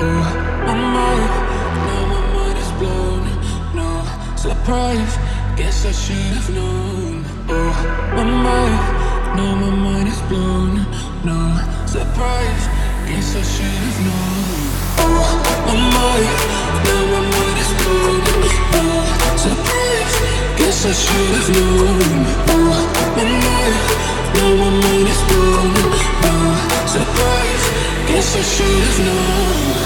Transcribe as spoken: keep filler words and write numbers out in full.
Oh, my mind, now my mind is blown. No surprise, guess I should have known. Oh, my mind, now my mind is blown. No surprise, guess I should have known. Oh, my mind, now my mind is blown. No surprise, guess I should have known. Oh, my mind, now my mind is blown. No surprise, guess I should have known.